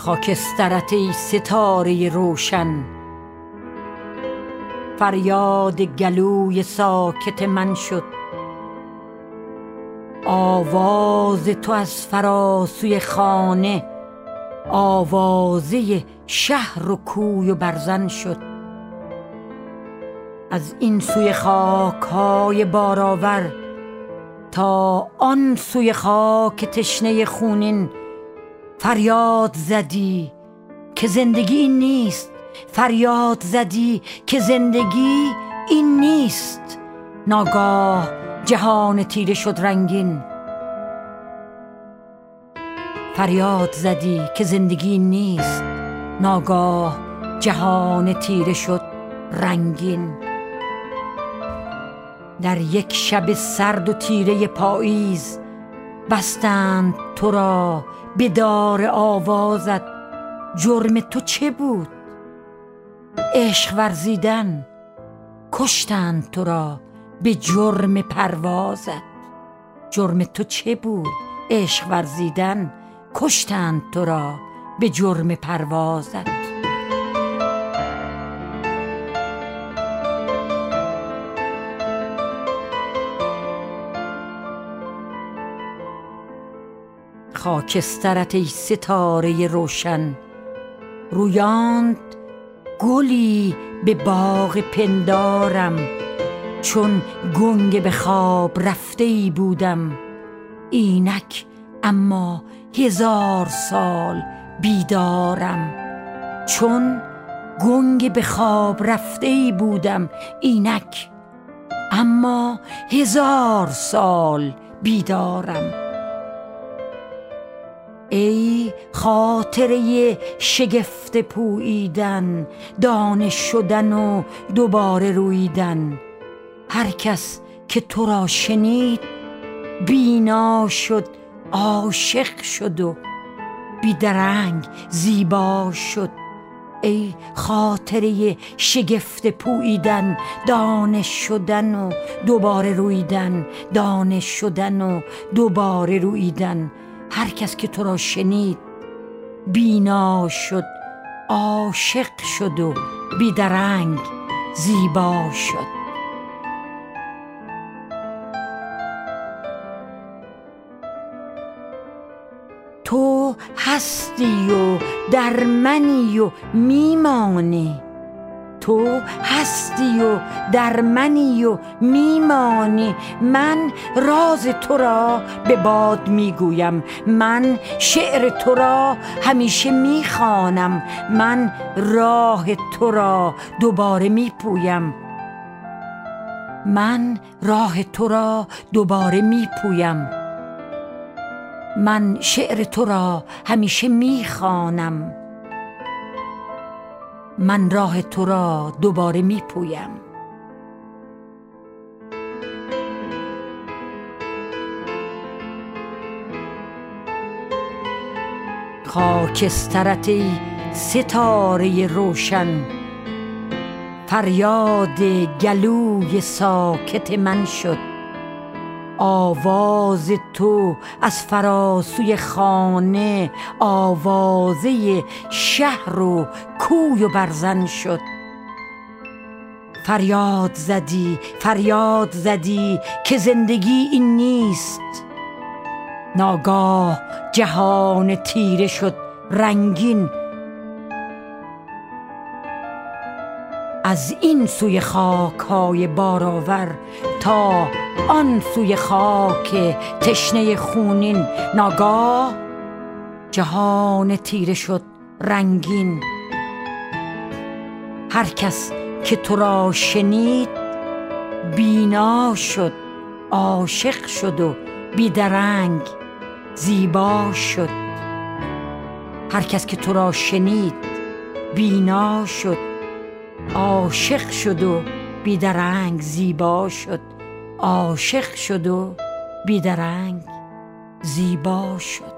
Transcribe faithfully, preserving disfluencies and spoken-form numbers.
خاکسترت ای ستاره روشن، فریاد گلوی ساکت من شد. آواز تو از فراسوی خانه آوازه شهر و کوی و برزن شد. از این سوی خاک‌های بارآور تا آن سوی خاک تشنه خونین فریاد زدی که زندگی این نیست، فریاد زدی که زندگی این نیست. ناگاه جهان تیره شد رنگین، فریاد زدی که زندگی این نیست. ناگاه جهان تیره شد رنگین. در یک شب سرد و تیره پاییز بستند تو را به دار آوازت. جرم تو چه بود؟ عشق ورزیدن. کشتند تو را به جرم پروازت. جرم تو چه بود؟ عشق ورزیدن. کشتند تو را به جرم پروازت. خاکسترت ای ستاره روشن، رویاند گلی به باغ پندارم. چون گنگ به خواب رفته ای بودم، اینک اما هزار سال بیدارم. چون گنگ به خواب رفته ای بودم، اینک اما هزار سال بیدارم. ای خاطره شگفت پوییدن، دانش شدن و دوباره رویدن. هر کس که تو را شنید بینا شد، عاشق شد و بیدرنگ زیبا شد. ای خاطره شگفت پوییدن، دانش شدن و دوباره رویدن، دانش شدن و دوباره رویدن. هر کس که تو را شنید بینا شد، عاشق شد و بیدرنگ زیبا شد. تو هستی و در منی و میمانی. تو هستی و در منی و میمانی. من راز تو را به باد میگویم، من شعر تو را همیشه میخوانم. من راه تو را دوباره میپویم، من راه تو را دوباره میپویم. من شعر تو را همیشه میخوانم، من راه تو را دوباره میپویم. خاکسترت ای ستاره روشن، فریاد گلوی ساکت من شد. آواز تو از فراسوی خانه آوازه شهر و کوی و برزن شد. فریاد زدی، فریاد زدی که زندگی این نیست. ناگاه جهان تیره شد رنگین. از این سوی خاک‌های بارآور تا آن سوی خاک تشنه خونین ناگاه جهان تیره شد رنگین. هر کس که تو را شنید بینا شد، عاشق شد و بیدرنگ زیبا شد. هر کس که تو را شنید بینا شد، عاشق شد و بیدرنگ زیبا شد. عاشق شد و بیدرنگ زیبا شد.